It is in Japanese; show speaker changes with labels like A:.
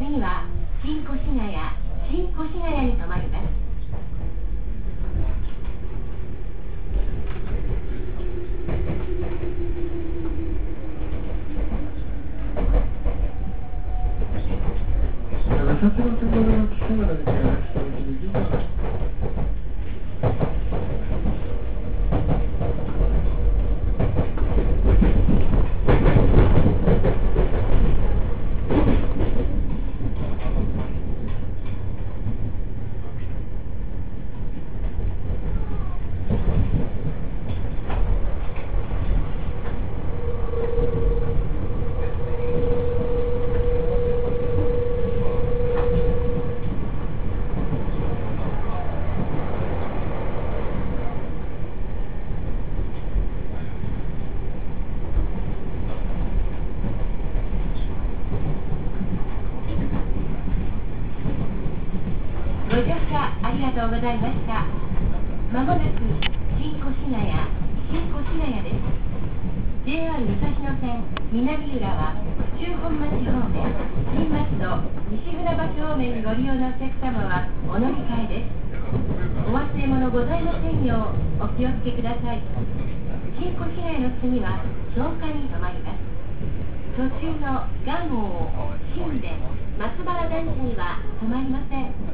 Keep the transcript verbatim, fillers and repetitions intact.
A: 次は新越谷、新越谷に停まります。
B: 私のところの基礎が出てきましたので、
A: ご乗車ありがとうございました。まもなく新越谷、新越谷です。ジェイアール 武蔵野線南浦和府中本町方面、新松戸、西船橋方面にご利用のお客様はお乗り換えです。お忘れ物ございませんようお気をつけください。新越谷の次は草加に停まります。途中の蒲生、新田、松原団地には停まりません。